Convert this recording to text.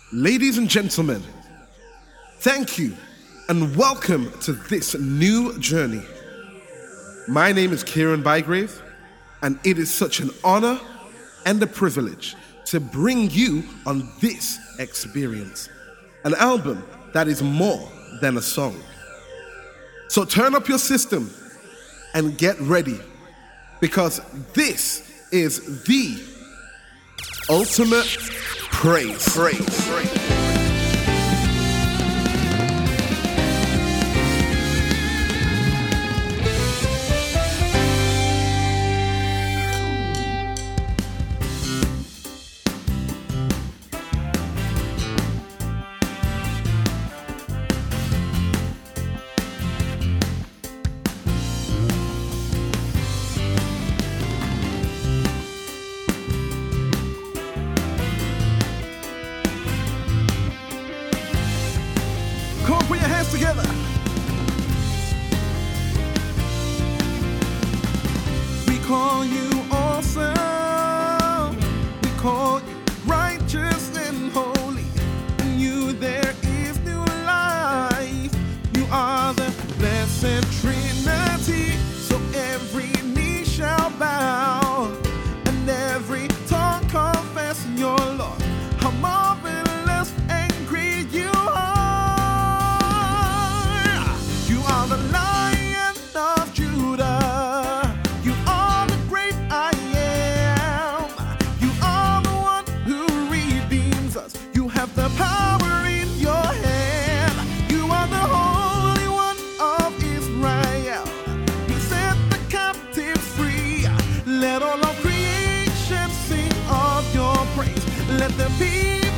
Ladies and gentlemen, thank you and welcome to this new journey. My name is Kieran Bygrave, and it is such an honor and a privilege to bring you on this experience, an album that is more than a song. So turn up your system and get ready, because this is the ultimate praise. Come on, put your hands together. We call you awesome. We call you righteous and holy. In you there is new life. You are the blessed Trinity. So every knee shall bow and every tongue confess your Lord. How marvelous and great you are. You are the Lion of Judah. You are the great I am. You are the one who redeems us. You have the power in your hand. You are the Holy One of Israel. You set the captives free. Let all of creation sing of your praise. Let the people